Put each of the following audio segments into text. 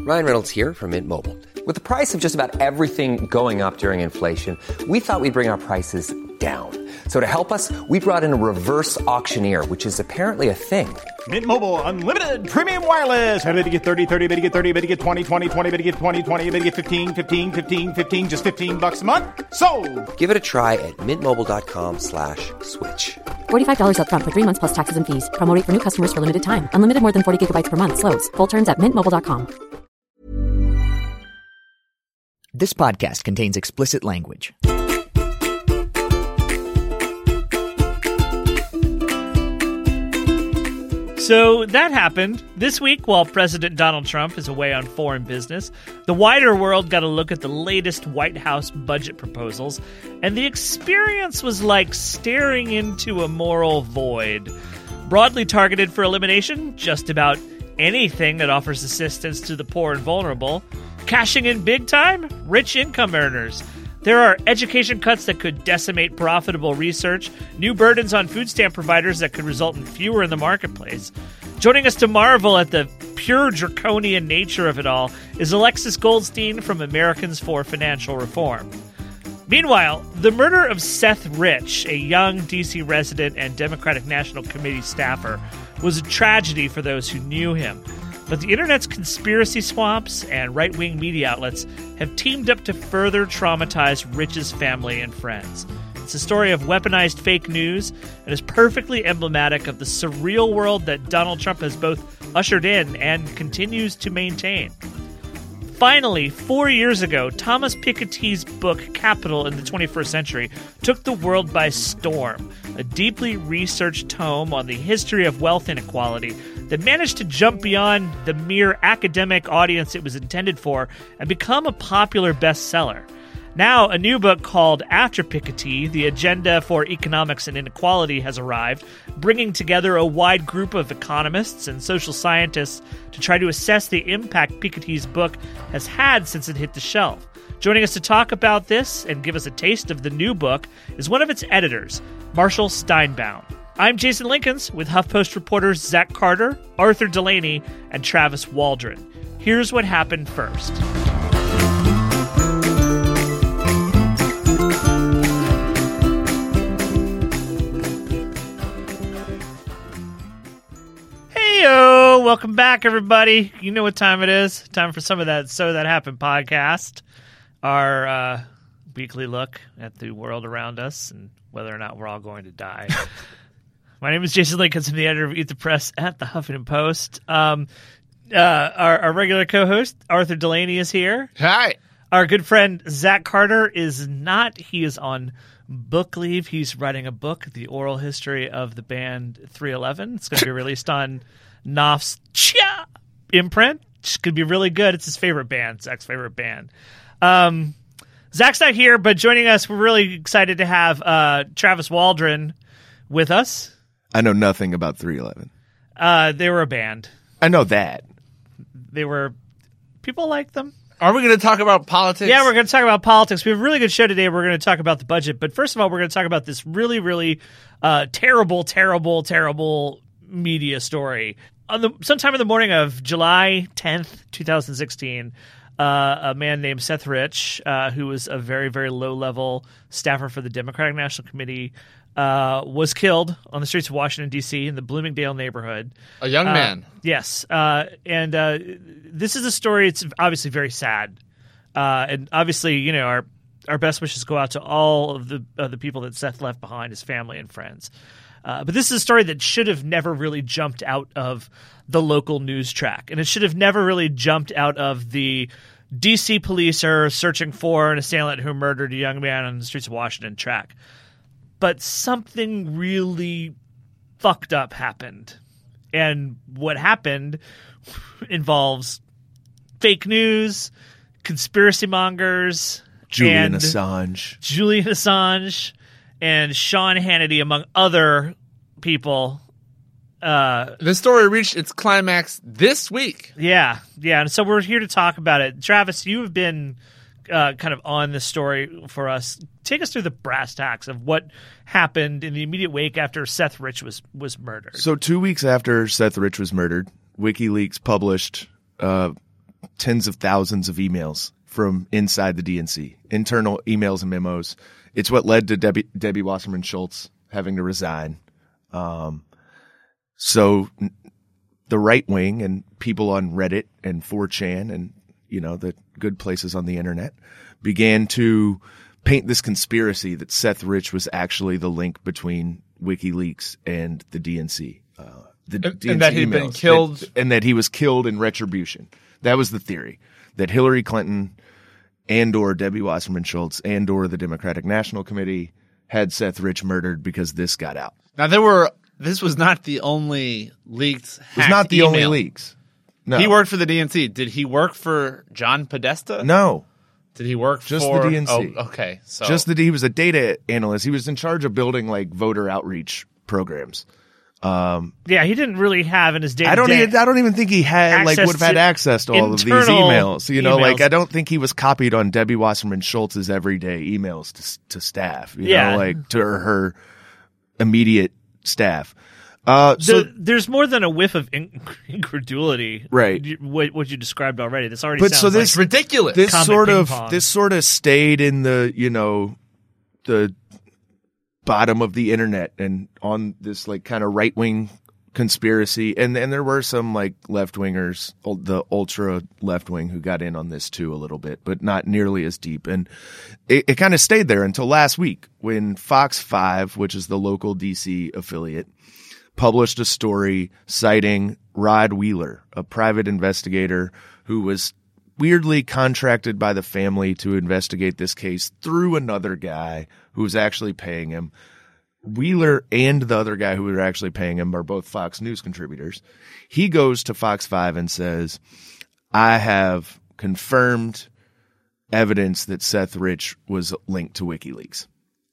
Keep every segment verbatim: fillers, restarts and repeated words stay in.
Ryan Reynolds here from Mint Mobile. With the price of just about everything going up during inflation, we thought we'd bring our prices down. So to help us, we brought in a reverse auctioneer, which is apparently a thing. Mint Mobile Unlimited Premium Wireless. How to get thirty, thirty, how to get thirty, how to get twenty, twenty, twenty, how to get twenty, twenty, how to get fifteen, fifteen, fifteen, fifteen, just fifteen bucks a month? Sold! Give it a try at mintmobile.com slash switch. forty-five dollars up front for three months plus taxes and fees. Promo rate for new customers for limited time. Unlimited more than forty gigabytes per month. Slows full terms at mint mobile dot com. This podcast contains explicit language. So that happened. This week, while President Donald Trump is away on foreign business, the wider world got a look at the latest White House budget proposals, and the experience was like staring into a moral void. Broadly targeted for elimination, just about anything that offers assistance to the poor and vulnerable. Cashing in big time, rich income earners. There are education cuts that could decimate profitable research, new burdens on food stamp providers that could result in fewer in the marketplace. Joining us to marvel at the pure draconian nature of it all is Alexis Goldstein from Americans for Financial Reform. Meanwhile, the murder of Seth Rich, a young D C resident and Democratic National Committee staffer, was a tragedy for those who knew him. But the internet's conspiracy swamps and right-wing media outlets have teamed up to further traumatize Rich's family and friends. It's a story of weaponized fake news and is perfectly emblematic of the surreal world that Donald Trump has both ushered in and continues to maintain. Finally, four years ago, Thomas Piketty's book, Capital in the twenty-first century, took the world by storm, a deeply researched tome on the history of wealth inequality that managed to jump beyond the mere academic audience it was intended for and become a popular bestseller. Now, a new book called After Piketty, The Agenda for Economics and Inequality, has arrived, bringing together a wide group of economists and social scientists to try to assess the impact Piketty's book has had since it hit the shelf. Joining us to talk about this and give us a taste of the new book is one of its editors, Marshall Steinbaum. I'm Jason Linkins with HuffPost reporters Zach Carter, Arthur Delaney, and Travis Waldron. Here's what happened first. Heyo! Welcome back, everybody. You know what time it is. Time for some of that So That Happened podcast. Our uh, weekly look at the world around us and whether or not we're all going to die. My name is Jason Linkins. I'm the editor of Eat the Press at the Huffington Post. Um, uh, our, our regular co-host, Arthur Delaney, is here. Hi. Our good friend, Zach Carter, is not. He is on book leave. He's writing a book, The Oral History of the Band three eleven. It's going to be released on Knopf's Chia imprint. It's going to be really good. It's his favorite band, Zach's favorite band. Um, Zach's not here, but joining us, we're really excited to have uh, Travis Waldron with us. I know nothing about three eleven. Uh, they were a band. I know that. They were – people liked them. Are we going to talk about politics? Yeah, we're going to talk about politics. We have a really good show today. We're going to talk about the budget. But first of all, we're going to talk about this really, really uh, terrible, terrible, terrible media story. On the sometime in the morning of July tenth, twenty sixteen, uh, a man named Seth Rich, uh, who was a very, very low-level staffer for the Democratic National Committee, uh, was killed on the streets of Washington, D C in the Bloomingdale neighborhood. A young uh, man. Yes. Uh, and uh, this is a story, it's obviously very sad. Uh, and obviously, you know, our our best wishes go out to all of the uh, the people that Seth left behind, his family and friends. Uh, but this is a story that should have never really jumped out of the local news track. And it should have never really jumped out of the D C police are searching for an assailant who murdered a young man on the streets of Washington track. But something really fucked up happened. And what happened involves fake news, conspiracy mongers, Julian and Assange. Julian Assange and Sean Hannity, among other people. Uh, the story reached its climax this week. Yeah, yeah. And so we're here to talk about it. Travis, you have been uh, kind of on this story for us. Take us through the brass tacks of what happened in the immediate wake after Seth Rich was, was murdered. So two weeks after Seth Rich was murdered, WikiLeaks published uh, tens of thousands of emails from inside the D N C, internal emails and memos. It's what led to Debbie, Debbie Wasserman Schultz having to resign. Um, so the right wing and people on Reddit and four chan and, you know, the good places on the internet began to paint this conspiracy that Seth Rich was actually the link between WikiLeaks and the D N C. Uh, the and, D N C and that he'd been emails, killed. that, and that he was killed in retribution. That was the theory, that Hillary Clinton and or Debbie Wasserman Schultz and or the Democratic National Committee had Seth Rich murdered because this got out. Now, there were this was not the only leaked It was not the email. only leaks. No. He worked for the D N C. Did he work for John Podesta? No. Did he work Just for the D N C? Oh, okay. So Just that he was a data analyst. He was in charge of building like voter outreach programs. Um, Yeah, he didn't really have in his day. I don't even, I don't even think he had like access would have had to access to all of these internal emails. You know, emails. like I don't think he was copied on Debbie Wasserman Schultz's everyday emails to to staff. You Yeah. know, like to her, her immediate staff. Uh, so The, there's more than a whiff of in- incredulity, Right. you- What, what you described already. This already But sounds so this- like ridiculous. this Comic sort ping of pong. this sort of stayed in the you know the bottom of the internet and on this like kind of right wing conspiracy, and and there were some like left wingers, the ultra left wing, who got in on this too a little bit, but not nearly as deep. And it, it kind of stayed there until last week when Fox five, which is the local D C affiliate, published a story citing Rod Wheeler, a private investigator who was weirdly contracted by the family to investigate this case through another guy who was actually paying him. Wheeler and the other guy who was actually paying him are both Fox News contributors. He goes to Fox five and says, I have confirmed evidence that Seth Rich was linked to WikiLeaks.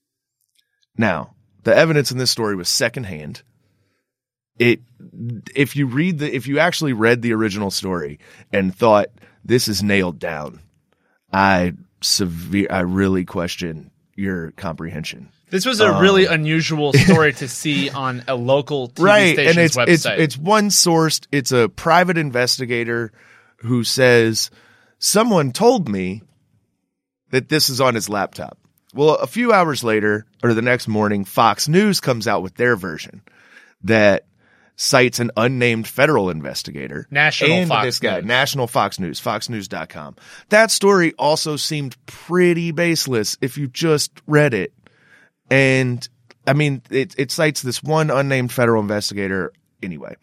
Now, the evidence in this story was secondhand. It, if you read the, if you actually read the original story and thought this is nailed down, I severe, I really question your comprehension. This was a Um, really unusual story to see on a local T V right, station's and it's website. it's it's one sourced. It's a private investigator who says someone told me that this is on his laptop. Well, a few hours later, or the next morning, Fox News comes out with their version that cites an unnamed federal investigator. National and Fox this guy, News. National Fox News, fox news dot com. That story also seemed pretty baseless if you just read it. And I mean, it, it cites this one unnamed federal investigator. Anyway,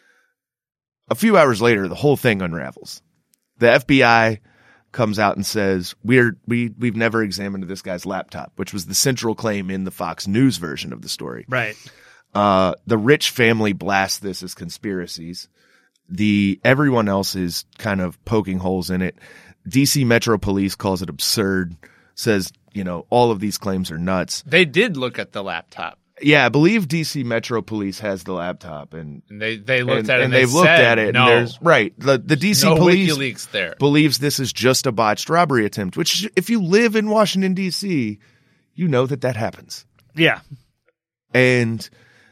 a few hours later, the whole thing unravels. The F B I comes out and says, we're, we, we've never examined this guy's laptop, which was the central claim in the Fox News version of the story. right. Uh, the Rich family blasts this as conspiracies. The everyone else is kind of poking holes in it. D C Metro Police calls it absurd, says, you know, all of these claims are nuts. They did look at the laptop, Yeah, I believe D C Metro Police has the laptop, and and they, they looked and, at it, and and they they've looked said, at it. No, And there's right. The the D C no police WikiLeaks there. believes this is just a botched robbery attempt. Which, if you live in Washington D C, you know that that happens. Yeah. And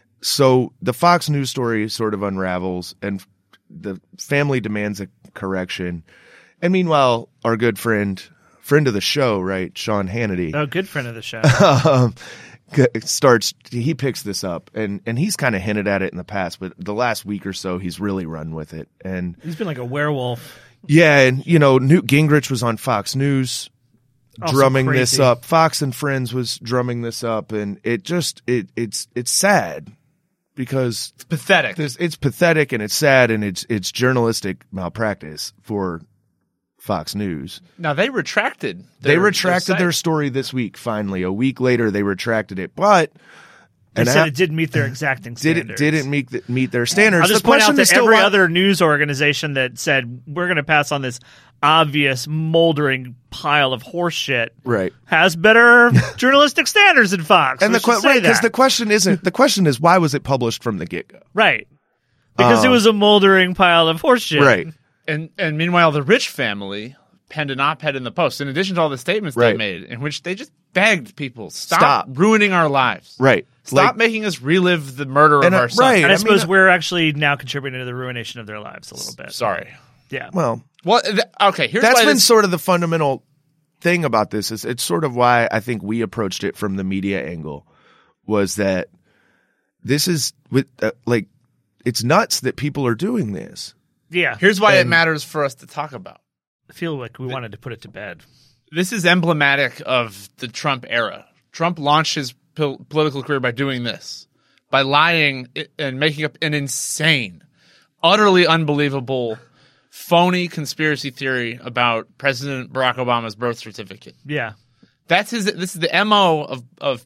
so the Fox News story sort of unravels, and the family demands a correction. And meanwhile, our good friend, friend of the show, right, Sean Hannity, Oh, good friend of the show. um, starts, he picks this up, and, and he's kind of hinted at it in the past, but the last week or so, he's really run with it. And He's been like a werewolf. yeah, and you know, Newt Gingrich was on Fox News Also drumming crazy. this up. Fox and Friends was drumming this up, and it just, it, it's, it's sad because It's pathetic. this, it's pathetic and it's sad and it's, it's journalistic malpractice for Fox News. Now they retracted. They Their, retracted their, their site. story this week. Finally, a week later, they retracted it, but They and said I- it didn't meet their exacting did it standards. didn't meet the, meet their standards. I'll just the point out question that is still every why- other news organization that said we're going to pass on this obvious moldering pile of horse shit right. has better journalistic standards than Fox. And We the que- should say right because that. the question isn't the question is why was it published from the get go? right because it Um, was a moldering pile of horse shit. Right. And and meanwhile, the Rich family penned an op-ed in the Post, in addition to all the statements Right. they made, in which they just begged people, stop, Stop. ruining our lives. Right. Stop Like- making us relive the murder of And, uh, our son. right. And I, I suppose mean, we're actually now contributing to the ruination of their lives a little bit. Sorry. Yeah. Well, Well, th- okay, here's That's why been this, sort of the fundamental thing about this. Is it's sort of why I think we approached it from the media angle, was that this is with uh, like it's nuts that people are doing this. Yeah. here's why it and- matters for us to talk about. I feel like we wanted to put it to bed. This is emblematic of the Trump era. Trump launched his pol- political career by doing this, by lying and making up an insane, utterly unbelievable, phony conspiracy theory about President Barack Obama's birth certificate. Yeah. That's his. This is the M O of of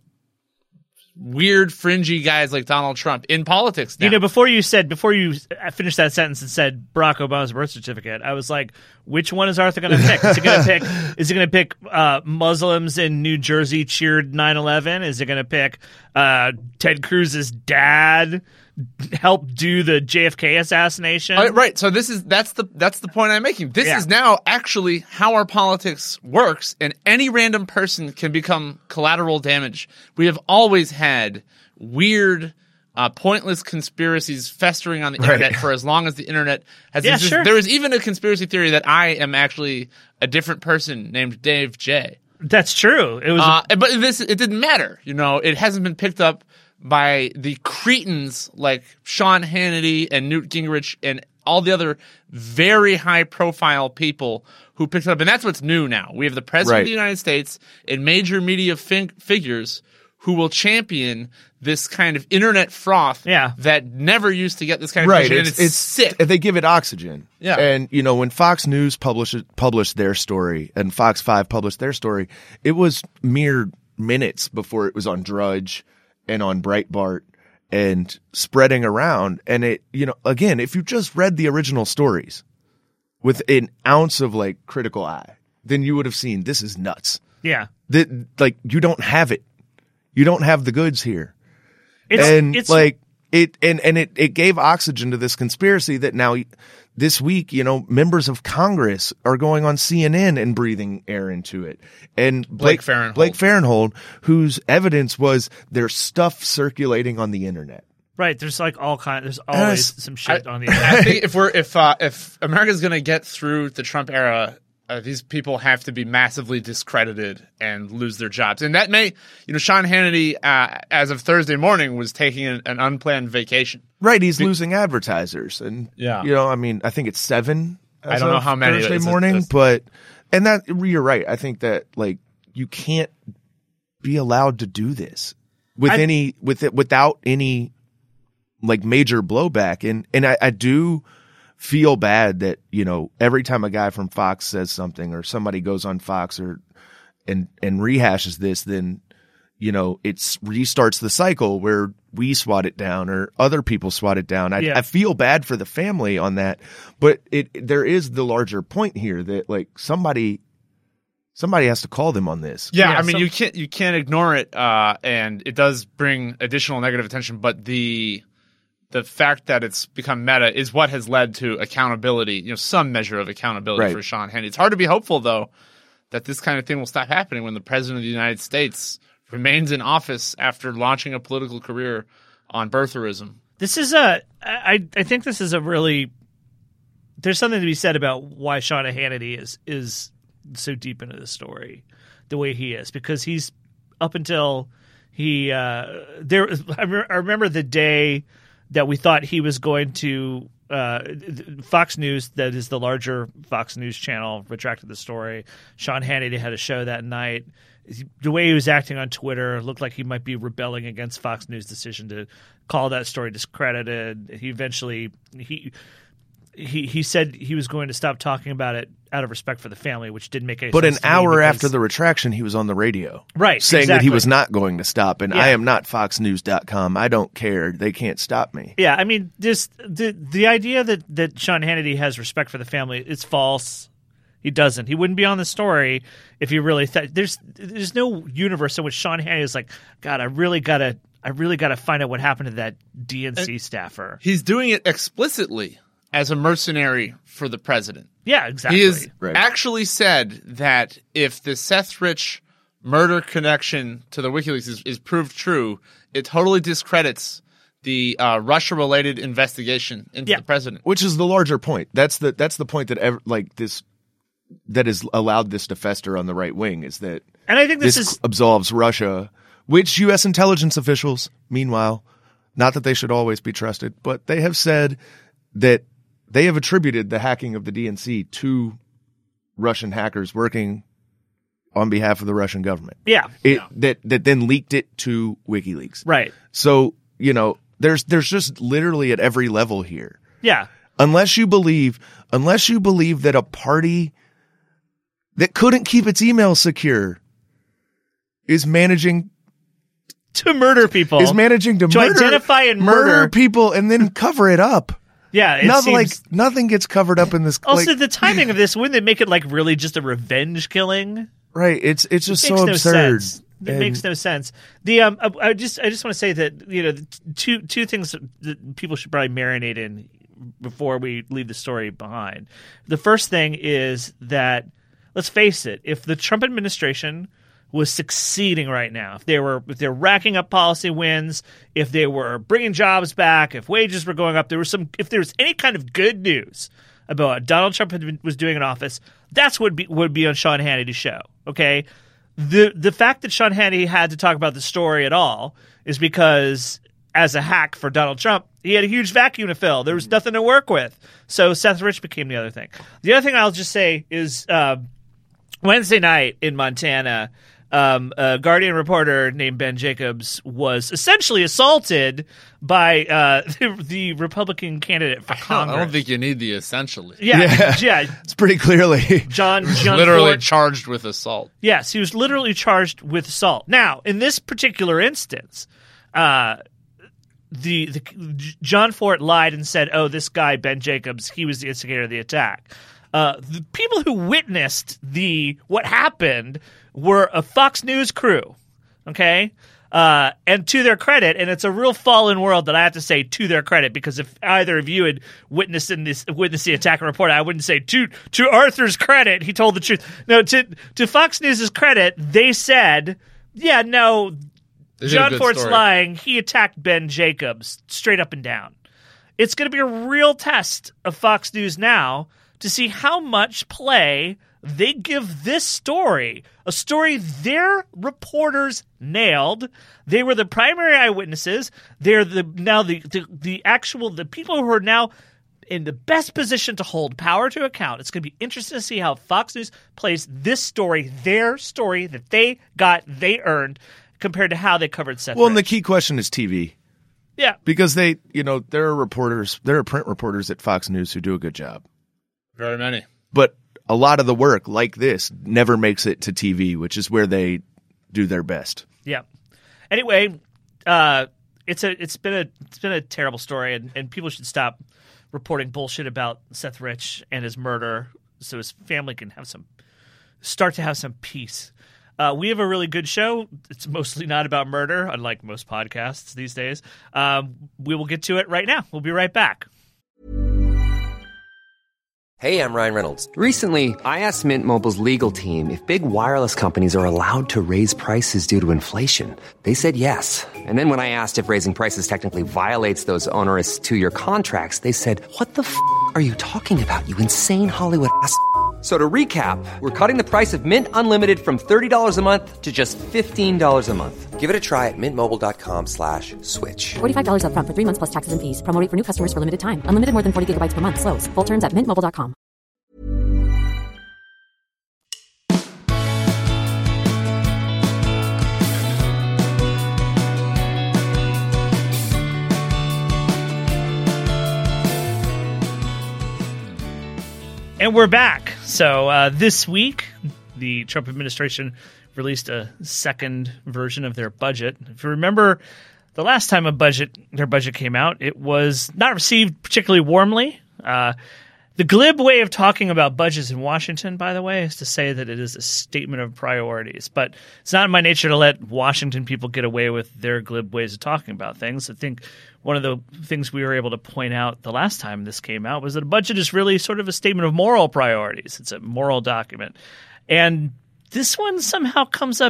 weird, fringy guys like Donald Trump in politics now. You know, before you said, before you finished that sentence and said Barack Obama's birth certificate, I was like, which one is Arthur going to pick? Is he going to pick, is he going to pick uh, Muslims in New Jersey cheered nine eleven? Is he going to pick uh, Ted Cruz's dad helped do the J F K assassination? All right, right. So this is that's the that's the point I'm making. This Yeah. is now actually how our politics works, and any random person can become collateral damage. We have always had weird, uh, pointless conspiracies festering on the Right. internet for as long as the internet has Yeah, existed. sure. There is even a conspiracy theory that I am actually a different person named Dave J. That's true. It was. Uh, but this it didn't matter. You know, it hasn't been picked up by the cretins like Sean Hannity and Newt Gingrich and all the other very high-profile people who picked it up. And that's what's new now. We have the President Right. of the United States and major media fin- figures who will champion this kind of internet froth Yeah. that never used to get this kind of Right. attention. It's, and it's, it's sick. They give it oxygen. Yeah. And, you know, when Fox News published, published their story and Fox five published their story, it was mere minutes before it was on Drudge and on Breitbart and spreading around. And it, you know, again, if you just read the original stories with an ounce of like critical eye, then you would have seen this is nuts. yeah. That, like, you don't have it. You don't have the goods here. It's, and it's like it and, and it, it gave oxygen to this conspiracy that now this week, you know, members of Congress are going on C N N and breathing air into it. And Blake Blake, Farenthold. Blake Farenthold, whose evidence was there's stuff circulating on the internet. right. There's like all kind. There's always Yes. some shit on the I internet. think if we're if uh, if America's going to get through the Trump era, uh, these people have to be massively discredited and lose their jobs. And that may, you know, Sean Hannity, uh, as of Thursday morning, was taking an, an unplanned vacation. Right, he's losing advertisers, and Yeah. you know, I mean, I think it's seven. I as don't know of how many it Thursday is. morning, It's- but and that you're right. I think that like you can't be allowed to do this with I- any with it without any like major blowback, and and I, I do feel bad that you know every time a guy from Fox says something or somebody goes on Fox or and and rehashes this, then you know it's restarts the cycle where we swat it down or other people swat it down. I, Yeah. I feel bad for the family on that, but it there is the larger point here that like somebody somebody has to call them on this. Yeah, Yeah, I mean, some- you can't you can't ignore it, uh, and it does bring additional negative attention. But the the fact that it's become meta is what has led to accountability. You know, some measure of accountability Right. for Sean Hannity. It's hard to be hopeful though that this kind of thing will stop happening when the president of the United States remains in office after launching a political career on birtherism. This is a. I I think this is a really. There's something to be said about why Sean Hannity is is so deep into the story, the way he is, because he's up until he uh, there. I, re- I remember the day that we thought he was going to. Uh, Fox News, that is the larger Fox News channel, retracted the story. Sean Hannity had a show that night. The way he was acting on Twitter looked like he might be rebelling against Fox News' decision to call that story discredited. He eventually he he he said he was going to stop talking about it out of respect for the family, which didn't make any But an sense. to me hour because- after the retraction, he was on the radio. Right, saying that he exactly. was not going to stop. And Yeah. I am not fox news dot com. I don't care. They can't stop me. Yeah, I mean, this the the idea that that Sean Hannity has respect for the family is false. He doesn't. He wouldn't be on the story if he really thought. There's there's no universe in which Sean Hannity is like, God, I really gotta, I really gotta find out what happened to that D N C staffer. He's doing it explicitly as a mercenary for the president. Yeah, exactly. He has Right. actually said that if the Seth Rich murder connection to the WikiLeaks is, is proved true, it totally discredits the uh, Russia-related investigation into Yeah. the president. Which is the larger point. That's the that's the point that ever, like this that has allowed this to fester on the right wing is that And I think this, this is absolves Russia, which U S intelligence officials, meanwhile, not that they should always be trusted, but they have said that they have attributed the hacking of the D N C to Russian hackers working on behalf of the Russian government. yeah, It, that that then leaked it to WikiLeaks. right. So, you know, there's there's just literally at every level here. Yeah. Unless you believe unless you believe that a party that couldn't keep its email secure is managing To murder people. is managing to, To murder, identify and murder. people and then cover it up. Yeah, it Nothing like seems- nothing gets covered up in this. Also, like, the timing of this, wouldn't they make it like really just a revenge killing? right? It's it's just Makes so no absurd. sense. It And- makes no sense. The um, I, I just I just want to say that you know the t- two two things that- that people should probably marinate in before we leave the story behind. The first thing is that let's face it, if the Trump administration was succeeding right now, if they were if they're racking up policy wins, if they were bringing jobs back, if wages were going up, there was some if there was any kind of good news about what Donald Trump had been, was doing in office, that's what would be would be on Sean Hannity's show. Okay, the the fact that Sean Hannity had to talk about the story at all is because as a hack for Donald Trump, he had a huge vacuum to fill. There was nothing to work with, so Seth Rich became the other thing. The other thing I'll just say is uh, Wednesday night in Montana. Um, a Guardian reporter named Ben Jacobs was essentially assaulted by uh, the, the Republican candidate for I don't, Congress. I don't think you need the essentially. yeah, Yeah. yeah, It's pretty clearly. John, John Literally Ford- charged with assault. Yes, he was literally charged with assault. Now, in this particular instance, uh, the the John Fort lied and said, "Oh, this guy Ben Jacobs, he was the instigator of the attack." Uh, the people who witnessed the what happened were a Fox News crew, okay? Uh, and to their credit, and it's a real fallen world that I have to say to their credit, because if either of you had witnessed in this witnessed the attack and report, I wouldn't say to to Arthur's credit, he told the truth. No, to to Fox News' credit, they said, yeah, no, They did a John good Fort's story. lying. He attacked Ben Jacobs straight up and down. It's going to be a real test of Fox News now to see how much play they give this story, a story their reporters nailed. They were the primary eyewitnesses. They're the now the, the the actual the people who are now in the best position to hold power to account. It's going to be interesting to see how Fox News plays this story, their story that they got, they earned, compared to how they covered Seth Well, and the Rich. key question is T V. Yeah. Because they, you know, there are reporters, there are print reporters at Fox News who do a good job. Very many. But a lot of the work, like this, never makes it to T V, which is where they do their best. Yeah. Anyway, uh, it's a it's been a it's been a terrible story, and, and people should stop reporting bullshit about Seth Rich and his murder, so his family can have some start to have some peace. Uh, we have a really good show. It's mostly not about murder, unlike most podcasts these days. Um, we will get to it right now. We'll be right back. Hey, I'm Ryan Reynolds. Recently, I asked Mint Mobile's legal team if big wireless companies are allowed to raise prices due to inflation. They said yes. And then when I asked if raising prices technically violates those onerous two-year contracts, they said, "What the f*** are you talking about, you insane Hollywood ass f- So to recap, we're cutting the price of Mint Unlimited from thirty dollars a month to just fifteen dollars a month. Give it a try at mintmobile.com slash switch. forty-five dollars up front for three months plus taxes and fees. Promo rate for new customers for limited time. Unlimited more than forty gigabytes per month. Slows full terms at mint mobile dot com. And we're back. So uh, this week, the Trump administration released a second version of their budget. If you remember, the last time a budget, their budget came out, it was not received particularly warmly. Uh, the glib way of talking about budgets in Washington, by the way, is to say that it is a statement of priorities. But it's not in my nature to let Washington people get away with their glib ways of talking about things. I think one of the things we were able to point out the last time this came out was that a budget is really sort of a statement of moral priorities. It's a moral document. And this one somehow comes up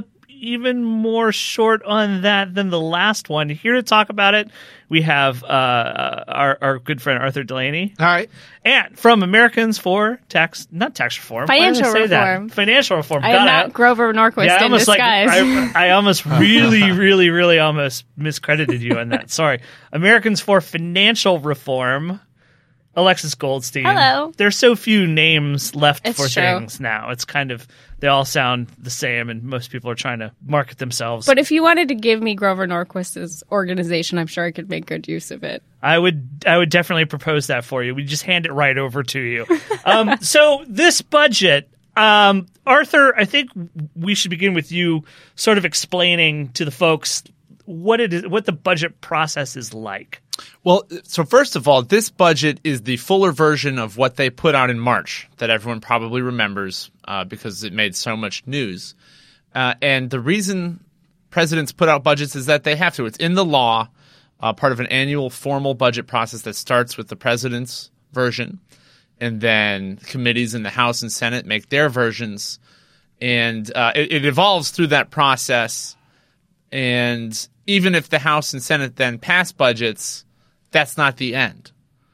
even more short on that than the last one. Here to talk about it, we have uh, our, our good friend Arthur Delaney. All right. And from Americans for Tax, not tax reform. Financial Why did I say reform. That? Financial reform. I Got am not it. Grover Norquist Yeah, I in almost disguise. like I, I almost really, really, really almost miscredited you on that. Sorry. Americans for Financial Reform. Alexis Goldstein. Hello. There's so few names left It's for true. things now. It's kind of, they all sound the same, and most people are trying to market themselves. But if you wanted to give me Grover Norquist's organization, I'm sure I could make good use of it. I would I would definitely propose that for you. We just hand it right over to you. um, so this budget, um, Arthur, I think we should begin with you sort of explaining to the folks what it is, what the budget process is like. Well, so first of all, this budget is the fuller version of what they put out in March that everyone probably remembers uh, because it made so much news. Uh, and the reason presidents put out budgets is that they have to. It's in the law, uh, part of an annual formal budget process that starts with the president's version, and then committees in the House and Senate make their versions. And uh, it, it evolves through that process. And even if the House and Senate then pass budgets, that's not the end.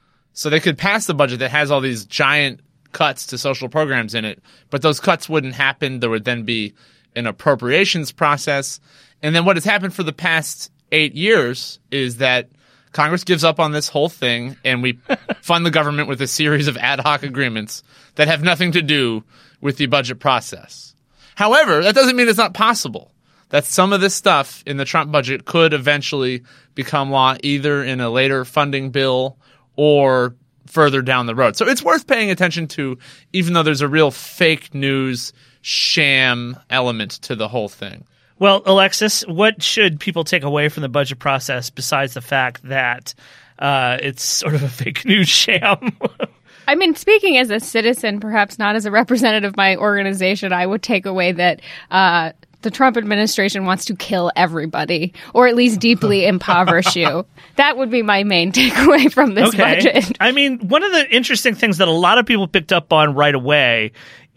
So they could pass the budget that has all these giant cuts to social programs in it, but those cuts wouldn't happen. There would then be an appropriations process. And then what has happened for the past eight years is that Congress gives up on this whole thing, and we fund the government with a series of ad hoc agreements that have nothing to do with the budget process. However, that doesn't mean it's not possible that some of this stuff in the Trump budget could eventually become law, either in a later funding bill or further down the road. So it's worth paying attention to, even though there's a real fake news sham element to the whole thing. Well, Alexis, what should people take away from the budget process besides the fact that uh, it's sort of a fake news sham? I mean, speaking as a citizen, perhaps not as a representative of my organization, I would take away that uh, the Trump administration wants to kill everybody, or at least deeply impoverish you. That would be my main takeaway from this okay. budget. I mean, one of the interesting things that a lot of people picked up on right away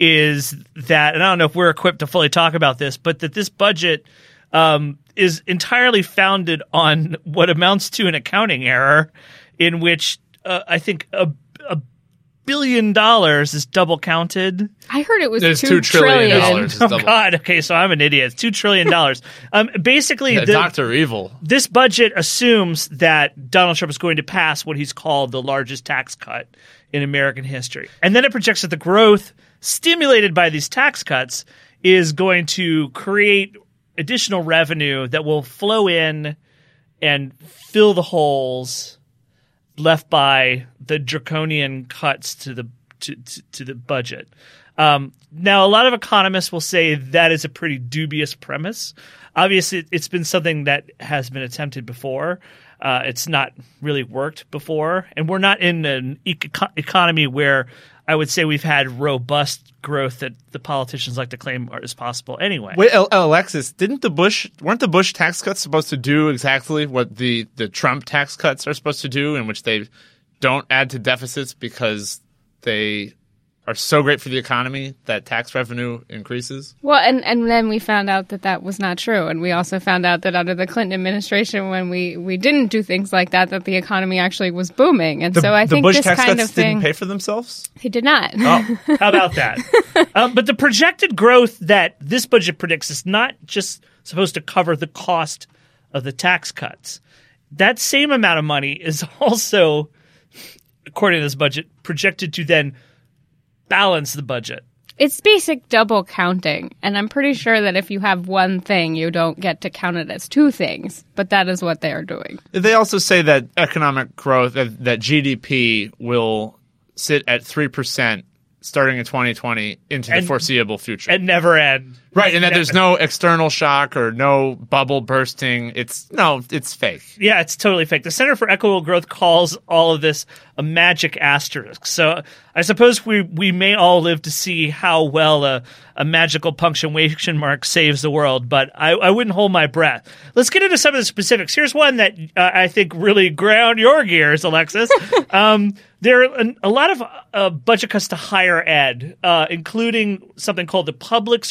is that, and I don't know if we're equipped to fully talk about this, but that this budget um, is entirely founded on what amounts to an accounting error in which uh, I think a, a billion dollars is double counted. I heard it was There's two, two trillion trillion. dollars. Oh, God. Okay, so I'm an idiot. It's two trillion dollars. um, basically, Yeah, the, Doctor Evil. this budget assumes that Donald Trump is going to pass what he's called the largest tax cut in American history. And then it projects that the growth stimulated by these tax cuts is going to create additional revenue that will flow in and fill the holes left by the draconian cuts to the to, to, to the budget. Um, now, a lot of economists will say that is a pretty dubious premise. Obviously, it's been something that has been attempted before. Uh, it's not really worked before, and we're not in an eco- economy where I would say we've had robust growth that the politicians like to claim is possible anyway. Wait, Alexis, didn't the Bush weren't the Bush tax cuts supposed to do exactly what the, the Trump tax cuts are supposed to do, in which they don't add to deficits because they are so great for the economy that tax revenue increases? Well, and, and then we found out that that was not true. And we also found out that under the Clinton administration, when we, we didn't do things like that, that the economy actually was booming. And The, so I the think Bush this tax kind cuts of thing, didn't pay for themselves? he did not. Oh, how about that? um, but the projected growth that this budget predicts is not just supposed to cover the cost of the tax cuts. That same amount of money is also, according to this budget, projected to then balance the budget. It's basic double counting. And I'm pretty sure that if you have one thing, you don't get to count it as two things. But that is what they are doing. They also say that economic growth, that, that G D P will sit at three percent starting in twenty twenty into And- the foreseeable future. And never end. right, and that there's no external shock or no bubble bursting. It's no, it's fake. Yeah, it's totally fake. The Center for Equitable Growth calls all of this a magic asterisk. So I suppose we we may all live to see how well a, a magical punctuation mark saves the world, but I, I wouldn't hold my breath. Let's get into some of the specifics. Here's one that uh, I think really ground your gears, Alexis. um, there are a, a lot of uh, budget cuts to higher ed, uh, including something called the Public Service Loan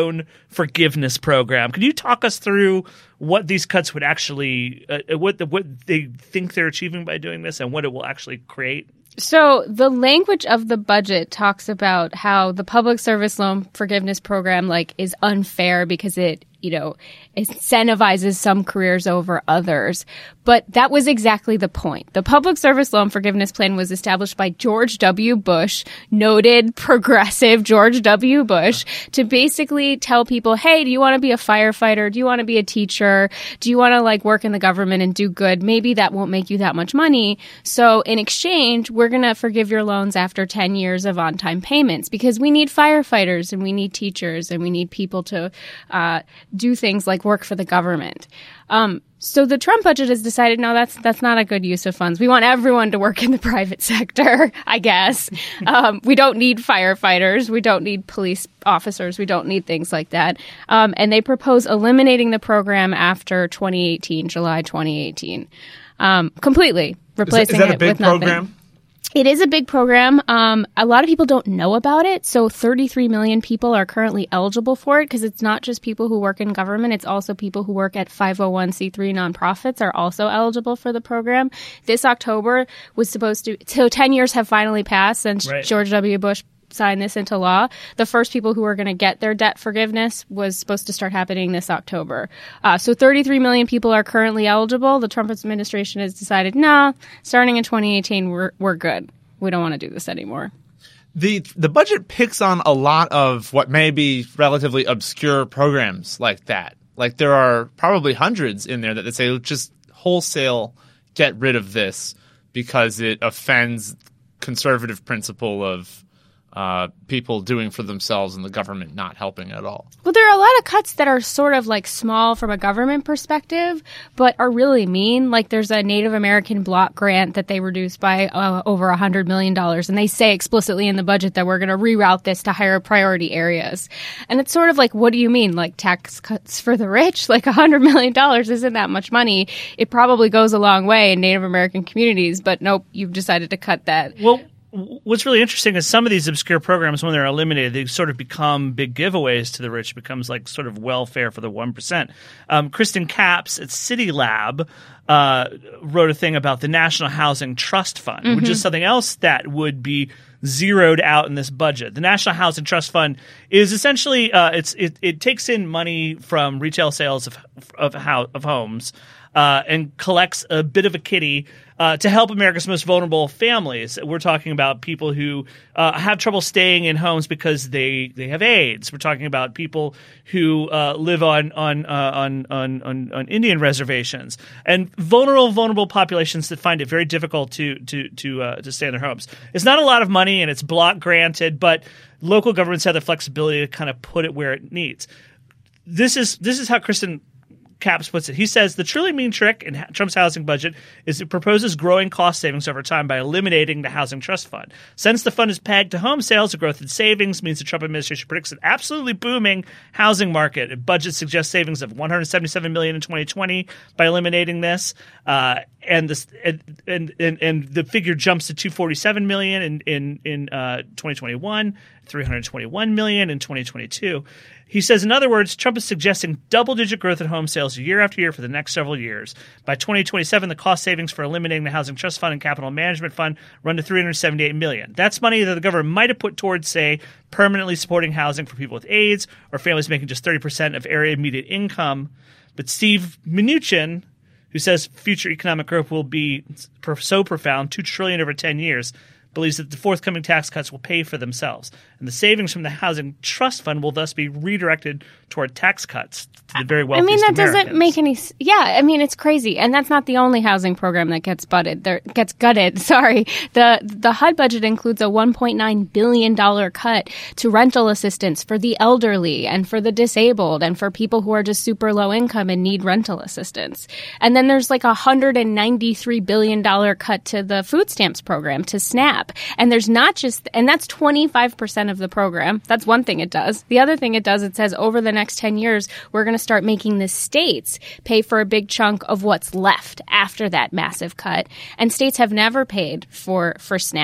loan forgiveness program. Can you talk us through what these cuts would actually uh, – what, the, what they think they're achieving by doing this and what it will actually create? So the language of the budget talks about how the public service loan forgiveness program like is unfair because it, you know, incentivizes some careers over others. But that was exactly the point. The public service loan forgiveness plan was established by George W. Bush, noted progressive George W. Bush, to basically tell people, hey, do you want to be a firefighter? Do you want to be a teacher? Do you want to like work in the government and do good? Maybe that won't make you that much money. So in exchange, we're going to forgive your loans after ten years of on-time payments because we need firefighters and we need teachers and we need people to uh, do things like work for the government. Um, so the Trump budget has decided, no, that's that's not a good use of funds. We want everyone to work in the private sector, I guess. Um, we don't need firefighters. We don't need police officers. We don't need things like that. Um, and they propose eliminating the program after twenty eighteen, July twenty eighteen, um, completely replacing is that, is that it a big with nothing. program? It is a big program. Um, a lot of people don't know about it. So thirty-three million people are currently eligible for it because it's not just people who work in government. It's also people who work at five oh one c three nonprofits are also eligible for the program. This October was supposed to – so ten years have finally passed since Right. George W. Bush signed this into law. The first people who were going to get their debt forgiveness was supposed to start happening this October. Uh, so thirty-three million people are currently eligible. The Trump administration has decided, no, starting in twenty eighteen, we're we're good. We don't want to do this anymore. The the budget picks on a lot of what may be relatively obscure programs like that. Like there are probably hundreds in there that they say just wholesale get rid of this because it offends conservative principle of uh, people doing for themselves and the government not helping at all. Well, there are a lot of cuts that are sort of like small from a government perspective, but are really mean. Like there's a Native American block grant that they reduced by uh, over one hundred million dollars. And they say explicitly in the budget that we're going to reroute this to higher priority areas. And it's sort of like, what do you mean? Like tax cuts for the rich? Like one hundred million dollars isn't that much money. It probably goes a long way in Native American communities, but nope, you've decided to cut that. Well, what's really interesting is some of these obscure programs, when they're eliminated, they sort of become big giveaways to the rich. It becomes like sort of welfare for the one percent. Um, Kristen Capps at City Lab uh, wrote a thing about the National Housing Trust Fund, mm-hmm. which is something else that would be zeroed out in this budget. The National Housing Trust Fund is essentially uh, it's it, it takes in money from retail sales of of, ho- of homes uh, and collects a bit of a kitty Uh, to help America's most vulnerable families. We're talking about people who uh, have trouble staying in homes because they, they have AIDS. We're talking about people who uh, live on on, uh, on on on on Indian reservations and vulnerable vulnerable populations that find it very difficult to to to uh, to stay in their homes. It's not a lot of money and it's block granted, but local governments have the flexibility to kind of put it where it needs. This is this is how Kristen Capps puts it. He says the truly mean trick in Trump's housing budget is it proposes growing cost savings over time by eliminating the Housing Trust Fund. Since the fund is pegged to home sales, the growth in savings means the Trump administration predicts an absolutely booming housing market. The budget suggests savings of one hundred seventy-seven million dollars in twenty twenty by eliminating this, uh, and, this and, and and and the figure jumps to two hundred forty-seven million dollars in in in uh, twenty twenty-one, three hundred twenty-one million dollars in twenty twenty-two. He says, in other words, Trump is suggesting double-digit growth in home sales year after year for the next several years. By twenty twenty-seven, the cost savings for eliminating the Housing Trust Fund and Capital Management Fund run to three hundred seventy-eight million dollars. That's money that the government might have put towards, say, permanently supporting housing for people with AIDS or families making just thirty percent of area median income. But Steve Mnuchin, who says future economic growth will be so profound, two trillion dollars over ten years, believes that the forthcoming tax cuts will pay for themselves. And the savings from the Housing Trust Fund will thus be redirected toward tax cuts to the very wealthiest I mean, that Americans. doesn't make any – yeah, I mean, it's crazy. And that's not the only housing program that gets butted. There gets gutted, sorry. The the H U D budget includes a one point nine billion dollars cut to rental assistance for the elderly and for the disabled and for people who are just super low income and need rental assistance. And then there's like a one hundred ninety-three billion dollars cut to the food stamps program, to SNAP. And there's not just – and that's twenty-five percent of the program. That's one thing it does. The other thing it does, it says over the next ten years, we're going to start making the states pay for a big chunk of what's left after that massive cut. And states have never paid for, for SNAP.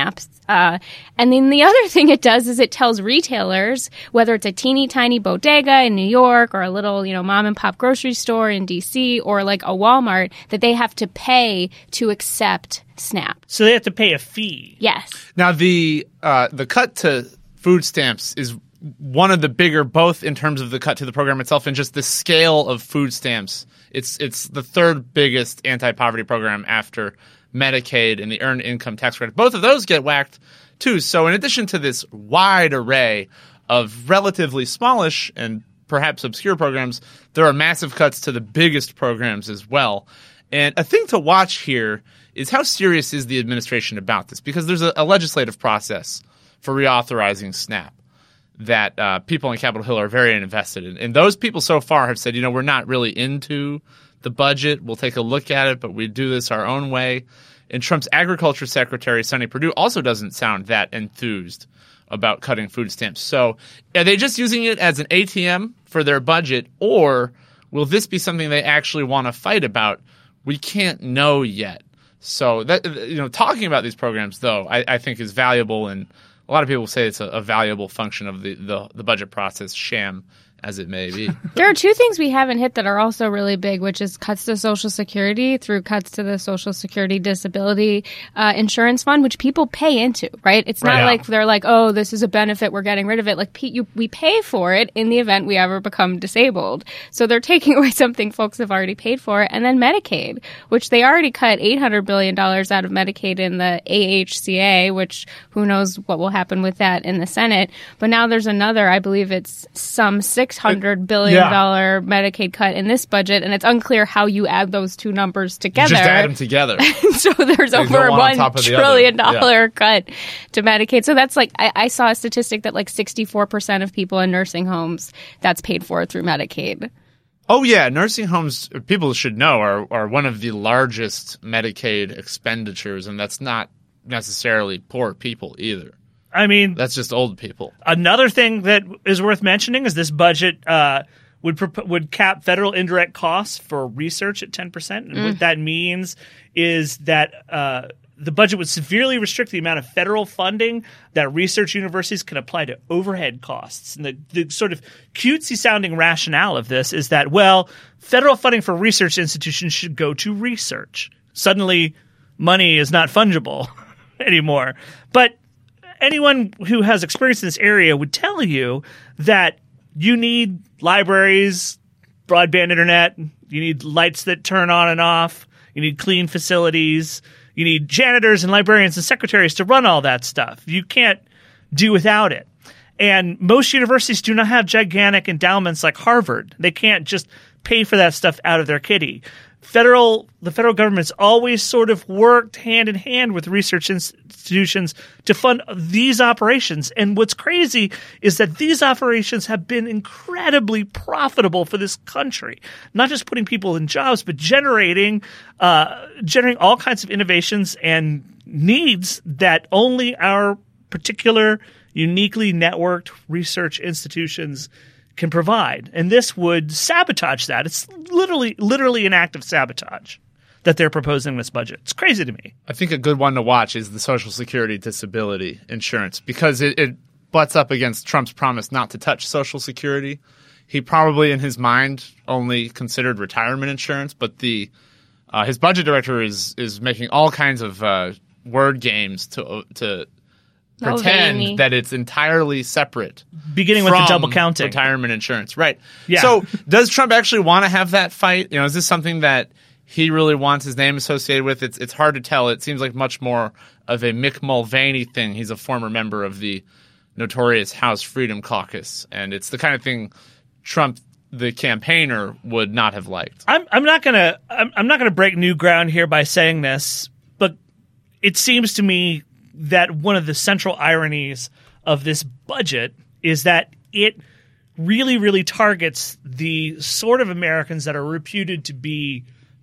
Uh, and then the other thing it does is it tells retailers, whether it's a teeny tiny bodega in New York or a little, you know, mom and pop grocery store in D C or like a Walmart, that they have to pay to accept SNAP. So they have to pay a fee. Yes. Now, the uh, the cut to food stamps is one of the bigger, both in terms of the cut to the program itself and just the scale of food stamps. It's it's the third biggest anti-poverty program after Medicaid and the Earned Income Tax Credit. Both of those get whacked too. So in addition to this wide array of relatively smallish and perhaps obscure programs, there are massive cuts to the biggest programs as well. And a thing to watch here is how serious is the administration about this, because there's a, a legislative process for reauthorizing SNAP that uh, people on Capitol Hill are very invested in. And those people so far have said, you know, we're not really into the budget. We'll take a look at it, but we do this our own way. And Trump's agriculture secretary, Sonny Perdue, also doesn't sound that enthused about cutting food stamps. So are they just using it as an A T M for their budget, or will this be something they actually want to fight about? We can't know yet. So that, you know, talking about these programs, though, I, I think is valuable, and a lot of people say it's a, a valuable function of the, the, the budget process, sham as it may be. There are two things we haven't hit that are also really big, which is cuts to Social Security through cuts to the Social Security Disability uh, Insurance Fund, which people pay into, right? It's not Right. like they're like, oh, this is a benefit, we're getting rid of it. Like pe- you, we pay for it in the event we ever become disabled. So they're taking away something folks have already paid for. And then Medicaid, which they already cut eight hundred billion dollars out of Medicaid in the A H C A, which who knows what will happen with that in the Senate. But now there's another, I believe it's some six hundred billion dollars yeah. Medicaid cut in this budget, and it's unclear how you add those two numbers together. You just add them together. So there's They over go one on trillion dollar yeah. cut to Medicaid. So that's like, I, I saw a statistic that like sixty-four percent of people in nursing homes, that's paid for through Medicaid. Oh, yeah. Nursing homes, people should know, are, are one of the largest Medicaid expenditures, and that's not necessarily poor people either. I mean, that's just old people. Another thing that is worth mentioning is this budget uh, would prop- would cap federal indirect costs for research at ten percent. And mm. what that means is that uh, the budget would severely restrict the amount of federal funding that research universities can apply to overhead costs. And the, the sort of cutesy-sounding rationale of this is that, well, federal funding for research institutions should go to research. Suddenly, money is not fungible anymore. But anyone who has experience in this area would tell you that you need libraries, broadband internet, you need lights that turn on and off, you need clean facilities, you need janitors and librarians and secretaries to run all that stuff. You can't do without it. And most universities do not have gigantic endowments like Harvard. They can't just pay for that stuff out of their kitty. Federal, the federal government's always sort of worked hand in hand with research institutions to fund these operations. And what's crazy is that these operations have been incredibly profitable for this country, not just putting people in jobs, but generating, uh, generating all kinds of innovations and needs that only our particular uniquely networked research institutions can provide. And this would sabotage that. It's literally literally an act of sabotage that they're proposing in this budget. It's crazy to me. I think a good one to watch is the Social Security Disability Insurance, because it, it butts up against Trump's promise not to touch Social Security. He probably in his mind only considered retirement insurance, but the uh, his budget director is is making all kinds of uh, word games to to pretend oh, that it's entirely separate. Beginning with the double counting. Retirement insurance. Right. Yeah. So does Trump actually want to have that fight? You know, is this something that he really wants his name associated with? It's it's hard to tell. It seems like much more of a Mick Mulvaney thing. He's a former member of the notorious House Freedom Caucus, and it's the kind of thing Trump, the campaigner, would not have liked. I'm I'm not gonna I'm, I'm not gonna break new ground here by saying this, but it seems to me that one of the central ironies of this budget is that it really, really targets the sort of Americans that are reputed to be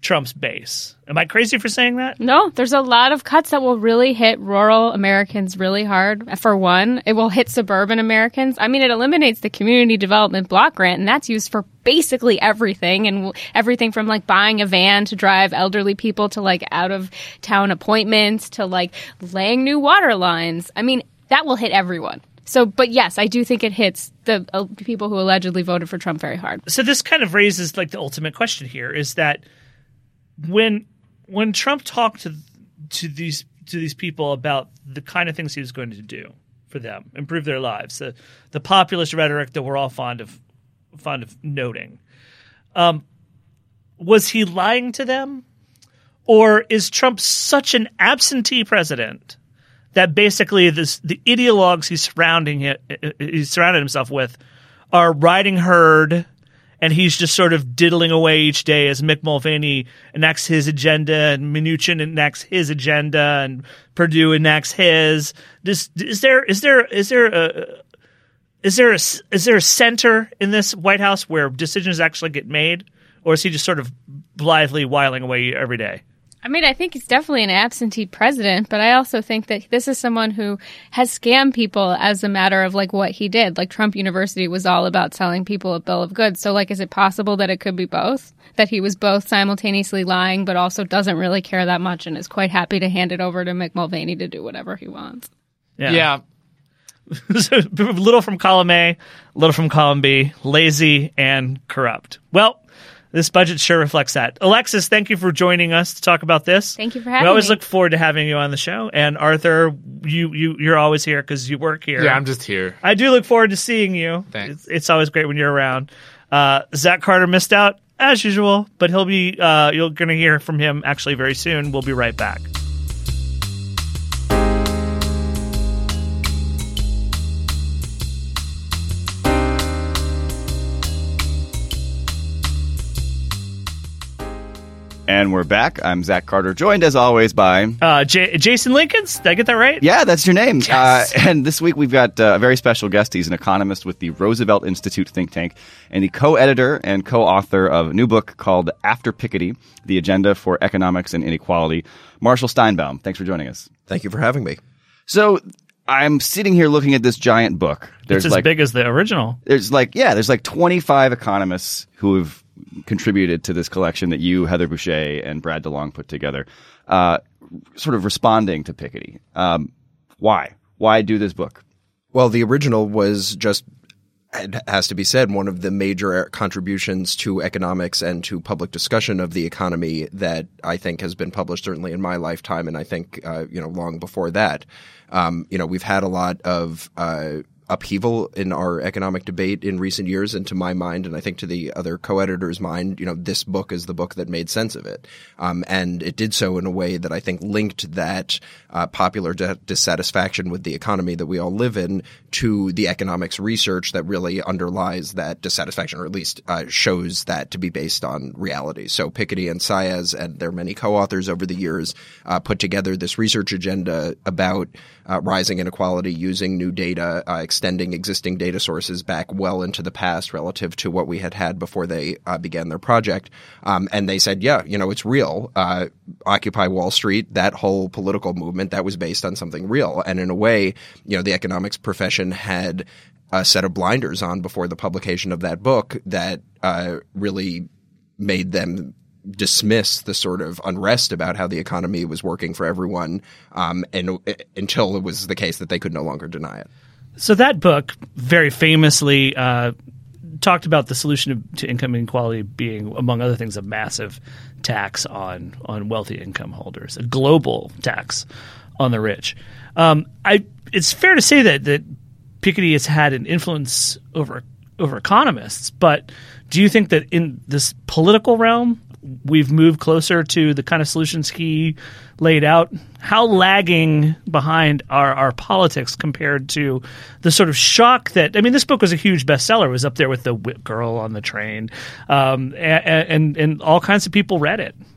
Trump's base. Am I crazy for saying that? No, there's a lot of cuts that will really hit rural Americans really hard. For one, it will hit suburban Americans. I mean, it eliminates the community development block grant, and that's used for basically everything, and everything from like buying a van to drive elderly people to like out of town appointments to like laying new water lines. I mean, that will hit everyone. So, but yes, I do think it hits the uh, people who allegedly voted for Trump very hard. So this kind of raises like the ultimate question here is that when when Trump talked to to these to these people about the kind of things he was going to do for them, improve their lives, the the populist rhetoric that we're all fond of fond of noting, um, was he lying to them, or is Trump such an absentee president that basically this, the ideologues he's surrounding it, he's surrounded himself with are riding herd, and he's just sort of diddling away each day as Mick Mulvaney enacts his agenda and Mnuchin enacts his agenda and Perdue enacts his. Does, is there is there is there a is there a is there a center in this White House where decisions actually get made, or is he just sort of blithely whiling away every day? I mean, I think he's definitely an absentee president, but I also think that this is someone who has scammed people as a matter of like what he did. Like Trump University was all about selling people a bill of goods. So like, is it possible that it could be both? That he was both simultaneously lying, but also doesn't really care that much and is quite happy to hand it over to Mick Mulvaney to do whatever he wants. Yeah. Yeah. So, little from column A, little from column B, lazy and corrupt. Well, this budget sure reflects that. Alexis, thank you for joining us to talk about this. Thank you for having me. We always me. look forward to having you on the show. And Arthur, you, you, you're always here because you work here. Yeah, I'm just here. I do look forward to seeing you. Thanks. It's, it's always great when you're around. Uh, Zach Carter missed out, as usual, but he'll be. Uh, you're going to hear from him actually very soon. We'll be right back. And we're back. I'm Zach Carter, joined as always by uh, J- Jason Lincolns. Did I get that right? Yeah, that's your name. Yes. Uh, and this week we've got uh, a very special guest. He's an economist with the Roosevelt Institute think tank and the co-editor and co-author of a new book called After Piketty, The Agenda for Economics and Inequality, Marshall Steinbaum. Thanks for joining us. Thank you for having me. So I'm sitting here looking at this giant book. There's it's as like, big as the original. There's like, yeah, there's like twenty-five economists who have contributed to this collection that you, Heather Boucher, and Brad DeLong put together, uh, sort of responding to Piketty. Um, why? Why do this book? Well, the original was just, it has to be said, one of the major contributions to economics and to public discussion of the economy that I think has been published certainly in my lifetime, and I think uh, you know long before that. Um, you know, we've had a lot of uh, upheaval in our economic debate in recent years, and to my mind, and I think to the other co-editors' mind, you know, this book is the book that made sense of it. Um, and it did so in a way that I think linked that uh, popular d- dissatisfaction with the economy that we all live in to the economics research that really underlies that dissatisfaction, or at least uh, shows that to be based on reality. So Piketty and Saez and their many co-authors over the years uh, put together this research agenda about uh, rising inequality using new data, uh, extending existing data sources back well into the past relative to what we had had before they uh, began their project. Um, and they said, yeah, you know, it's real. Uh, Occupy Wall Street, that whole political movement, that was based on something real. And in a way, you know, the economics profession had a set of blinders on before the publication of that book that uh, really made them dismiss the sort of unrest about how the economy was working for everyone, um, and until it was the case that they could no longer deny it. So that book very famously uh, talked about the solution to income inequality being, among other things, a massive tax on on wealthy income holders, a global tax on the rich. Um, I it's fair to say that that Piketty has had an influence over over economists, but do you think that in this political realm we've moved closer to the kind of solutions he laid out? How lagging behind are our politics compared to the sort of shock that – I mean, this book was a huge bestseller. It was up there with The Whip Girl on the Train, um, and, and, and all kinds of people read it.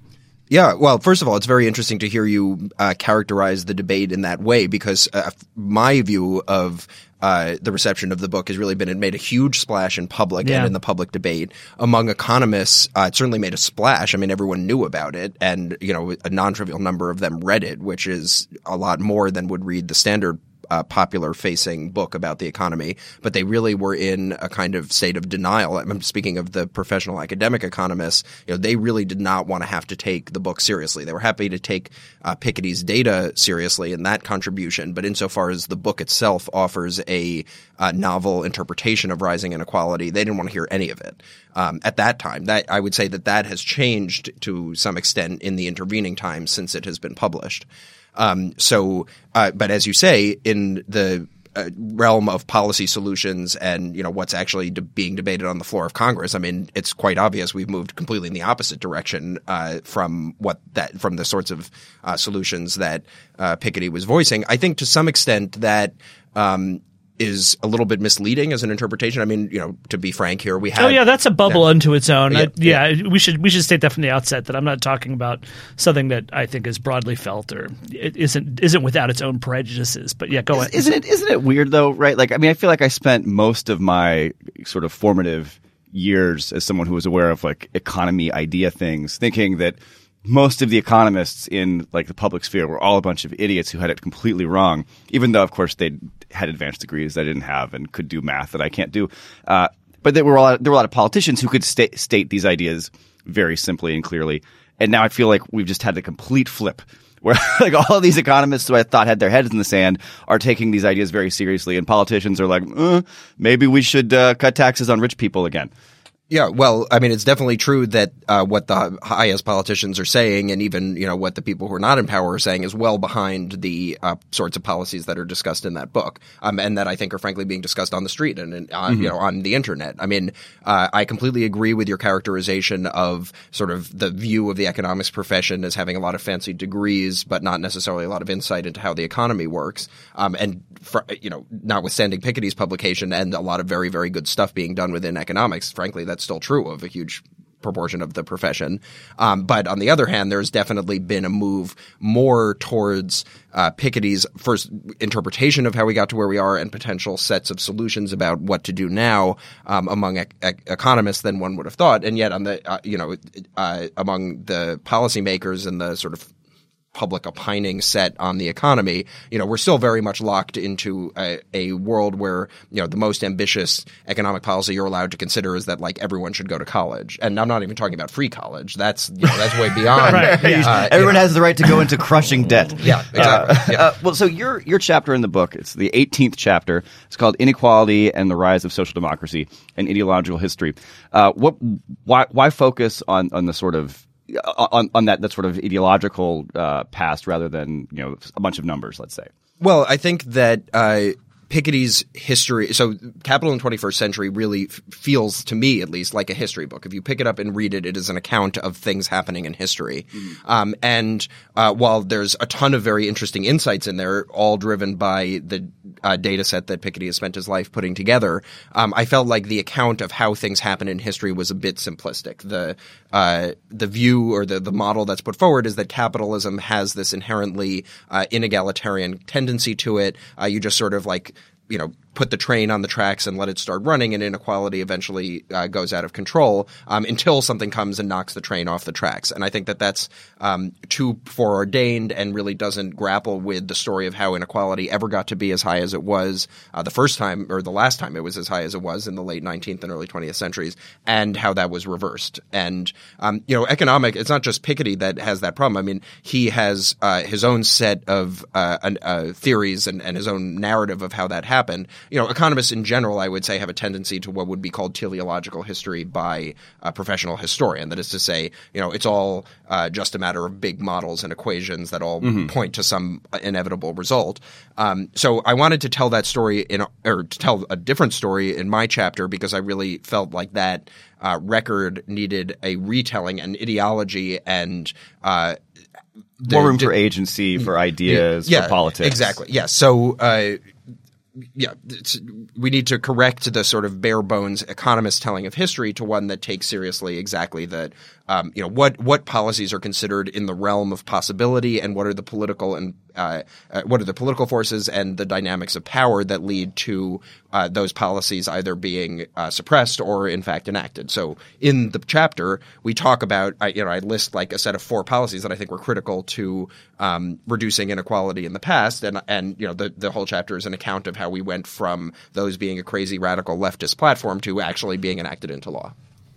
Yeah, well, first of all, it's very interesting to hear you uh, characterize the debate in that way because uh, my view of uh, the reception of the book has really been it made a huge splash in public yeah. and in the public debate. Among economists, uh, it certainly made a splash. I mean, everyone knew about it and, you know, a non-trivial number of them read it, which is a lot more than would read the standard Uh, popular-facing book about the economy, but they really were in a kind of state of denial. I'm speaking of the professional academic economists. You know, they really did not want to have to take the book seriously. They were happy to take uh, Piketty's data seriously and that contribution, but insofar as the book itself offers a uh, novel interpretation of rising inequality, they didn't want to hear any of it. Um, at that time, that I would say that that has changed to some extent in the intervening time since it has been published. Um, so, uh, but as you say, in the uh, realm of policy solutions and, you know, what's actually de- being debated on the floor of Congress, I mean, it's quite obvious we've moved completely in the opposite direction uh, from what that from the sorts of uh, solutions that uh, Piketty was voicing. I think to some extent that um, is a little bit misleading as an interpretation. I mean, you know, to be frank here, we have. Oh yeah, that's a bubble yeah. unto its own. Yeah, I, yeah, yeah, we should we should state that from the outset that I'm not talking about something that I think is broadly felt or it isn't isn't without its own prejudices. But yeah, go ahead. Isn't it isn't it weird though, right? Like, I mean, I feel like I spent most of my sort of formative years as someone who was aware of like economy idea things, thinking that most of the economists in like the public sphere were all a bunch of idiots who had it completely wrong, even though, of course, they had advanced degrees that I didn't have and could do math that I can't do. Uh, but there were, a lot of, there were a lot of politicians who could sta- state these ideas very simply and clearly. And now I feel like we've just had the complete flip where like all of these economists who I thought had their heads in the sand are taking these ideas very seriously. And politicians are like, uh, maybe we should uh, cut taxes on rich people again. Yeah, well, I mean, it's definitely true that uh, what the highest politicians are saying and even, you know, what the people who are not in power are saying is well behind the uh, sorts of policies that are discussed in that book um, and that I think are frankly being discussed on the street and, and uh, mm-hmm. you know, on the internet. I mean, uh, I completely agree with your characterization of sort of the view of the economics profession as having a lot of fancy degrees but not necessarily a lot of insight into how the economy works. Um, and, for, you know, notwithstanding Piketty's publication and a lot of very, very good stuff being done within economics, frankly, that's still true of a huge proportion of the profession. Um, but on the other hand, there's definitely been a move more towards uh, Piketty's first interpretation of how we got to where we are and potential sets of solutions about what to do now um, among ec- ec- economists than one would have thought. And yet on the, uh, you know, uh, among the policymakers and the sort of public opining set on the economy, you know, we're still very much locked into a, a world where, you know, the most ambitious economic policy you're allowed to consider is that like everyone should go to college. And I'm not even talking about free college. That's, you know, that's way beyond. Right, yeah. uh, Everyone you know. has the right to go into crushing debt. Yeah, exactly. Uh, yeah. Uh, well, so your your chapter in the book, it's the eighteenth chapter. It's called Inequality and the Rise of Social Democracy and Ideological History. Uh, what? Why? Why focus on on the sort of On, on that, that sort of ideological uh, past rather than, you know, a bunch of numbers, let's say? Well, I think that uh, Piketty's history – so Capital in the twenty-first Century really f- feels, to me at least, like a history book. If you pick it up and read it, it is an account of things happening in history. Mm-hmm. Um, and uh, while there's a ton of very interesting insights in there, all driven by the uh, data set that Piketty has spent his life putting together, um, I felt like the account of how things happen in history was a bit simplistic. The uh, the view or the, the model that's put forward is that capitalism has this inherently uh, inegalitarian tendency to it. Uh, you just sort of like you know, put the train on the tracks and let it start running, and inequality eventually uh, goes out of control um, until something comes and knocks the train off the tracks. And I think that that's um, too foreordained and really doesn't grapple with the story of how inequality ever got to be as high as it was uh, the first time or the last time it was as high as it was in the late nineteenth and early twentieth centuries, and how that was reversed. And, um, you know, economic – it's not just Piketty that has that problem. I mean, he has uh, his own set of uh, uh, theories and, and his own narrative of how that happened. You know, economists in general, I would say, have a tendency to what would be called teleological history by a professional historian. That is to say, you know, it's all uh, just a matter of big models and equations that all mm-hmm. point to some inevitable result. Um, so I wanted to tell that story in a, or to tell a different story in my chapter because I really felt like that uh, record needed a retelling and ideology and uh, more room for agency, for ideas, yeah, for politics. Exactly. Yes. Yeah. So. Uh, yeah, it's, we need to correct the sort of bare bones economist telling of history to one that takes seriously exactly that, um, you know, what, what policies are considered in the realm of possibility and what are the political and, uh, uh, what are the political forces and the dynamics of power that lead to, uh, those policies either being, uh, suppressed or in fact enacted. So in the chapter, we talk about, I, you know, I list like a set of four policies that I think were critical to, um, reducing inequality in the past. And, and, you know, the, the whole chapter is an account of how we went from those being a crazy radical leftist platform to actually being enacted into law.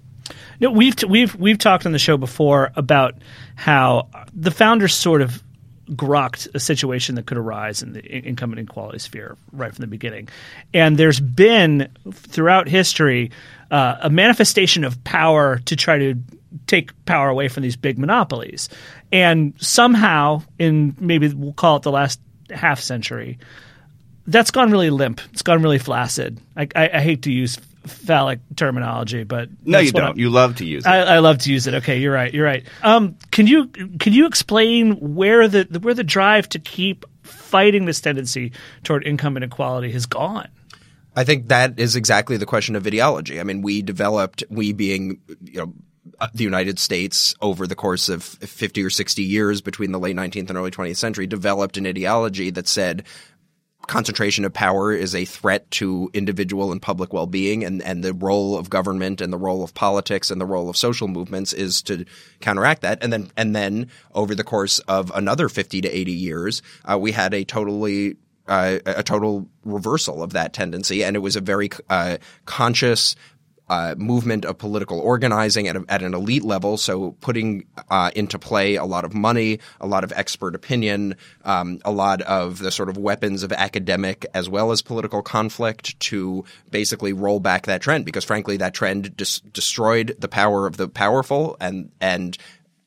No, we've t- we've we've talked on the show before about how the founders sort of grokked a situation that could arise in the income inequality sphere right from the beginning, and there's been throughout history uh, a manifestation of power to try to take power away from these big monopolies, and somehow in maybe we'll call it the last half century, that's gone really limp. It's gone really flaccid. I, I, I hate to use phallic terminology, but no, you what don't. I'm, you love to use it. I, I love to use it. Okay, you're right. You're right. Um, can you can you explain where the where the drive to keep fighting this tendency toward income inequality has gone? I think that is exactly the question of ideology. I mean, we developed, we being, you know, the United States over the course of fifty or sixty years between the late nineteenth and early twentieth century developed an ideology that said concentration of power is a threat to individual and public well-being, and, and the role of government and the role of politics and the role of social movements is to counteract that. And then, and then over the course of another fifty to eighty years, uh, we had a totally uh, a total reversal of that tendency, and it was a very uh, conscious Uh, movement of political organizing at, a, at an elite level, so putting uh, into play a lot of money, a lot of expert opinion, um, a lot of the sort of weapons of academic as well as political conflict to basically roll back that trend, because frankly that trend dis- destroyed the power of the powerful, and and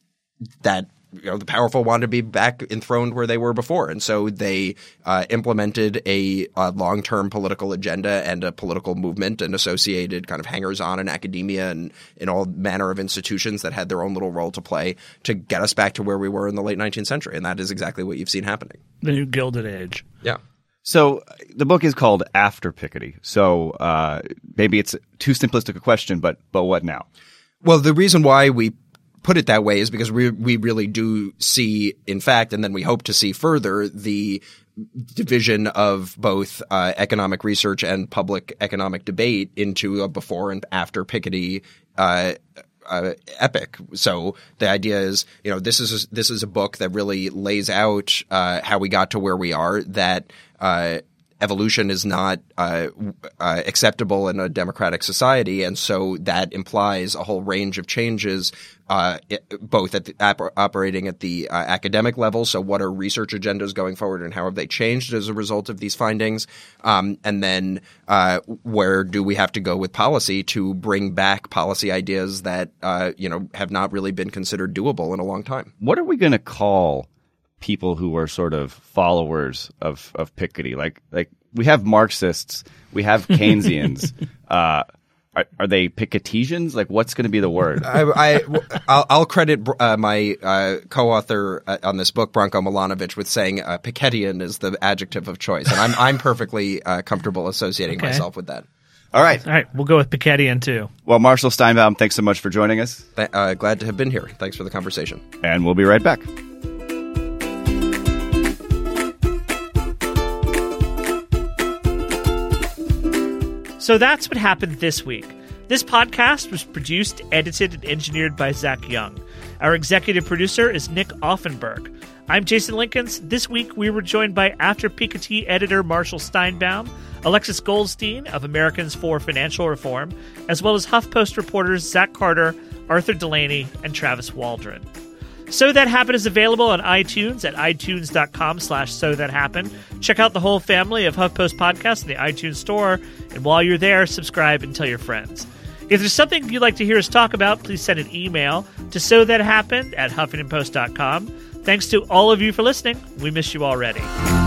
that you know the powerful wanted to be back enthroned where they were before, and so they uh, implemented a, a long-term political agenda and a political movement and associated kind of hangers-on in academia and in all manner of institutions that had their own little role to play to get us back to where we were in the late nineteenth century, and that is exactly what you've seen happening. The new Gilded Age. Yeah. So the book is called After Piketty. So uh, maybe it's too simplistic a question, but but what now? Well, the reason why we put it that way is because we we really do see, in fact, and then we hope to see further, the division of both uh, economic research and public economic debate into a before and after Piketty uh, uh, epic. So the idea is, you know, this is a, this is a book that really lays out uh, how we got to where we are, that uh, evolution is not uh, uh, acceptable in a democratic society, and so that implies a whole range of changes, uh, it, both at the op- operating at the uh, academic level. So, what are research agendas going forward, and how have they changed as a result of these findings? Um, and then, uh, where do we have to go with policy to bring back policy ideas that uh, you know have not really been considered doable in a long time? What are we going to call people who are sort of followers of, of Piketty? Like, like we have Marxists, we have Keynesians. uh, are, are they Pikettysians? Like, what's going to be the word? I, I, I'll, I'll credit uh, my uh, co-author uh, on this book, Branko Milanovic, with saying uh, Pikettian is the adjective of choice, and I'm I'm perfectly uh, comfortable associating Okay. myself with that. All right. All right, we'll go with Pikettian too. Well, Marshall Steinbaum, thanks so much for joining us. Th- uh, glad to have been here. Thanks for the conversation. And we'll be right back. So that's what happened this week. This podcast was produced, edited, and engineered by Zach Young. Our executive producer is Nick Offenberg. I'm Jason Linkins. This week we were joined by After Piketty editor Marshall Steinbaum, Alexis Goldstein of Americans for Financial Reform, as well as HuffPost reporters Zach Carter, Arthur Delaney, and Travis Waldron. So That Happened is available on iTunes at itunes.com slash so that happened. Check out the whole family of HuffPost podcasts in the iTunes store, and while you're there, subscribe and tell your friends. If there's something you'd like to hear us talk about, please send an email to so that happened at huffington post dot com. Thanks to all of you for listening. We miss you already.